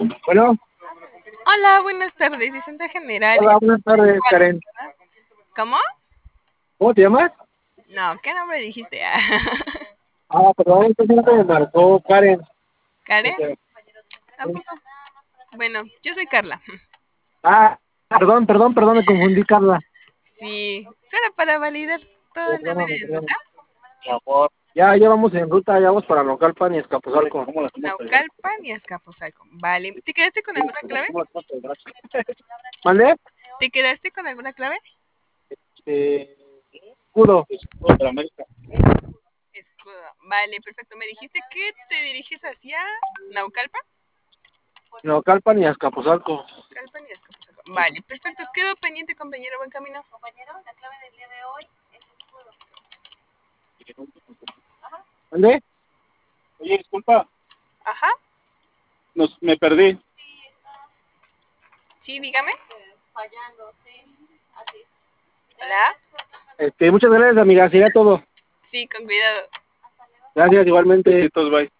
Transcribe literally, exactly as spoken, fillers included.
Bueno, Hola, buenas tardes, Vicente General. hola, buenas tardes, Karen. ¿Cómo? ¿Cómo te llamas? No, ¿qué nombre dijiste? Ah, perdón, este siempre me marcó Karen. ¿Karen? Este, ¿A poco? Bueno, yo soy Carla. Ah, perdón, perdón, perdón, me confundí, Carla. Sí, solo para validar todo el nombre Perdóname, de perdóname. ruta. Ya, ya vamos en ruta, ya vamos para Naucalpan y Escapuzalco. ¿Cómo la hacemos? Naucalpan y Azcapotzalco. Vale, ¿te quedaste con alguna clave? ¿Mande? ¿Te quedaste con alguna clave? Eh, Escudo. Escudo de la América. Escudo. Vale, perfecto. ¿Me dijiste que te diriges hacia Naucalpan? Naucalpan y Escapuzalco. Naucalpan y Azcapotzalco. Vale, perfecto. Quedo pendiente, compañero. Buen camino. Compañero, la clave del día de hoy es escudo. ¿Mande? Oye, disculpa, Ajá. nos, me perdí. Sí, dígame. Fallando, sí. Así. Hola. Este, muchas gracias, amiga, sería todo. Sí, con cuidado. Gracias, igualmente. Entonces, bye.